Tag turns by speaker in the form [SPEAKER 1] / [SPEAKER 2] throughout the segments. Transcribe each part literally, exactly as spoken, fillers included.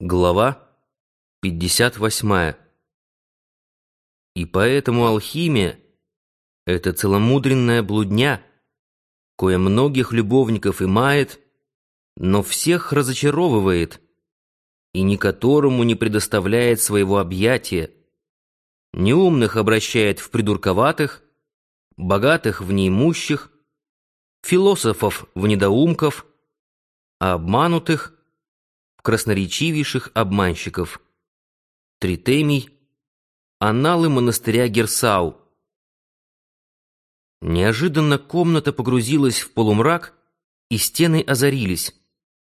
[SPEAKER 1] Глава пятьдесят восьмая. И поэтому алхимия — это целомудренная блудня, кое многих любовников и мает, но всех разочаровывает, и никоторому не предоставляет своего объятия, неумных обращает в придурковатых, богатых в неимущих, философов в недоумков, а обманутых — в красноречивейших обманщиков. Тритемий. Анналы монастыря Герсау. Неожиданно комната погрузилась в полумрак, и стены озарились.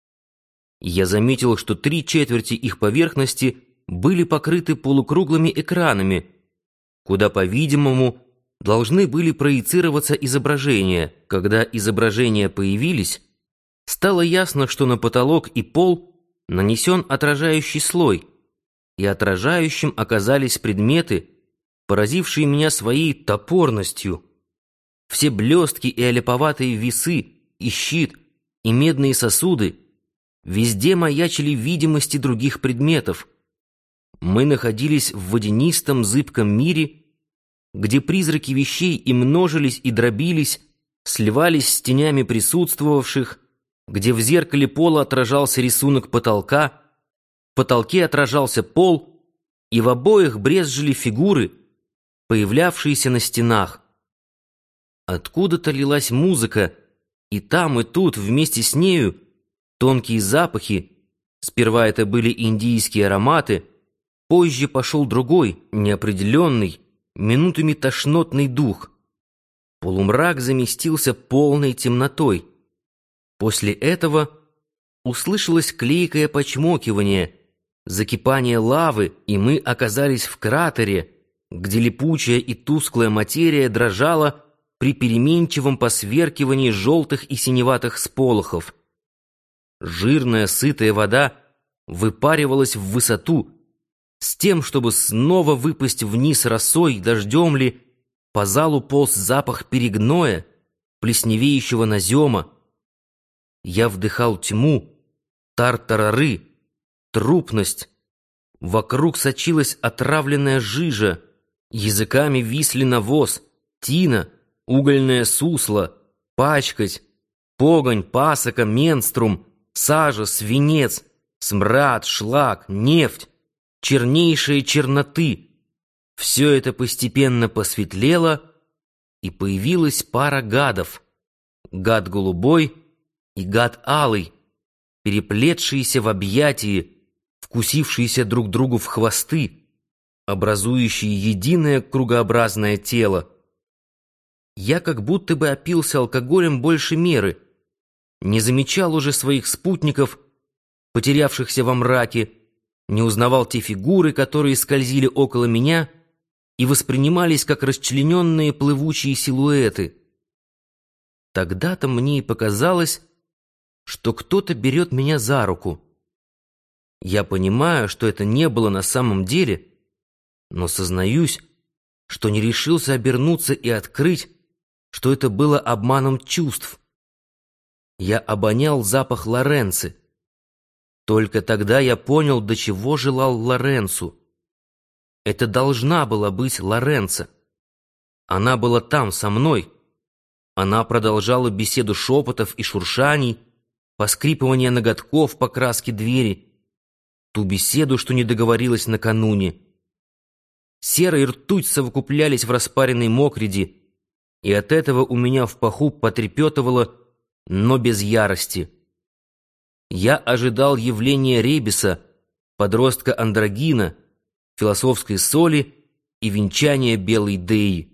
[SPEAKER 1] Я заметил, что три четверти их поверхности были покрыты полукруглыми экранами, куда, по-видимому, должны были проецироваться изображения. Когда изображения появились, стало ясно, что на потолок и пол нанесен отражающий слой, и отражающим оказались предметы, поразившие меня своей топорностью. Все блестки и олиповатые весы, и щит, и медные сосуды везде маячили видимости других предметов. Мы находились в водянистом зыбком мире, где призраки вещей и множились, и дробились, сливались с тенями присутствовавших, где в зеркале пола отражался рисунок потолка, в потолке отражался пол, и в обоих брезжили фигуры, появлявшиеся на стенах. Откуда-то лилась музыка, и там, и тут, вместе с нею, тонкие запахи. Сперва это были индийские ароматы, позже пошел другой, неопределенный, минутами тошнотный дух. Полумрак заместился полной темнотой. После этого услышалось клейкое почмокивание, закипание лавы, и мы оказались в кратере, где липучая и тусклая материя дрожала при переменчивом посверкивании желтых и синеватых сполохов. Жирная, сытая вода выпаривалась в высоту, с тем, чтобы снова выпасть вниз росой, дождем ли, по залу полз запах перегноя, плесневеющего назема. Я вдыхал тьму, тартарары, трупность. Вокруг сочилась отравленная жижа, языками висли навоз, тина, угольное сусло, пачкать, погонь, пасока, менструм, сажа, свинец, смрад, шлак, нефть, чернейшие черноты. Все это постепенно посветлело, и появилась пара гадов. Гад голубой и гад алый, переплетшиеся в объятии, вкусившиеся друг другу в хвосты, образующие единое кругообразное тело. Я как будто бы опился алкоголем больше меры, не замечал уже своих спутников, потерявшихся во мраке, не узнавал те фигуры, которые скользили около меня и воспринимались как расчлененные плывучие силуэты. Тогда-то мне и показалось, что кто-то берет меня за руку. Я понимаю, что это не было на самом деле, но сознаюсь, что не решился обернуться и открыть, что это было обманом чувств. Я обонял запах Лоренци. Только тогда я понял, до чего желал Лоренцу. Это должна была быть Лоренца. Она была там, со мной. Она продолжала беседу шепотов и шуршаний, поскрипывание ноготков по краске двери, ту беседу, что не договорилась накануне. Сера и ртуть совокуплялись в распаренной мокреди, и от этого у меня в паху потрепетывало, но без ярости. Я ожидал явления Ребиса, подростка андрогина, философской соли и венчания белой Деи.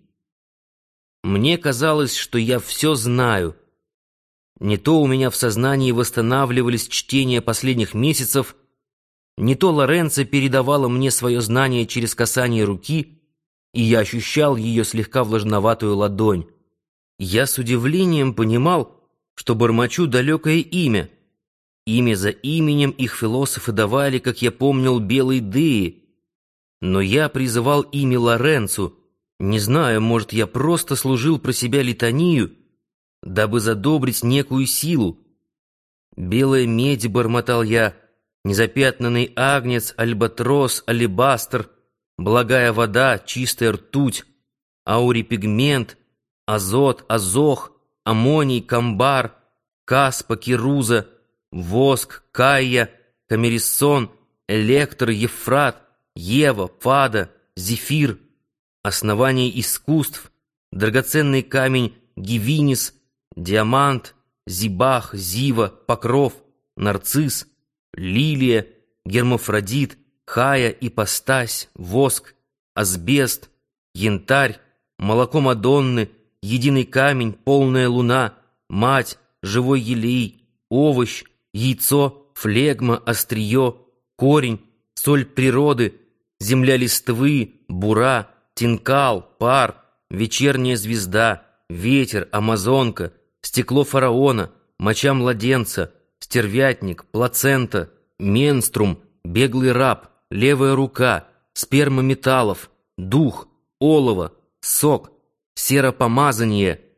[SPEAKER 1] Мне казалось, что я все знаю. Не то у меня в сознании восстанавливались чтения последних месяцев, не то Лоренцо передавала мне свое знание через касание руки, и я ощущал ее слегка влажноватую ладонь. Я с удивлением понимал, что бормочу далекое имя. Имя за именем их философы давали, как я помнил, белой Деи. Но я призывал имя Лоренцу, не знаю, может, я просто служил про себя литанию, дабы задобрить некую силу. «Белая медь», — бормотал я, незапятнанный агнец, альбатрос, алебастр, благая вода, чистая ртуть, аурипигмент, азот, азох, аммоний, камбар, каспа, кируза, воск, кайя, камериссон, электр, ефрат, ева, фада, зефир, основание искусств, драгоценный камень гивинис, диамант, зибах, зива, покров, нарцисс, лилия, гермафродит, хая, ипостась, воск, асбест, янтарь, молоко Мадонны, единый камень, полная луна, мать, живой елей, овощ, яйцо, флегма, острие, корень, соль природы, земля листвы, бура, тинкал, пар, вечерняя звезда, ветер, амазонка, стекло фараона, моча младенца, стервятник, плацента, менструм, беглый раб, левая рука, сперма металлов, дух, олово, сок, серопомазание,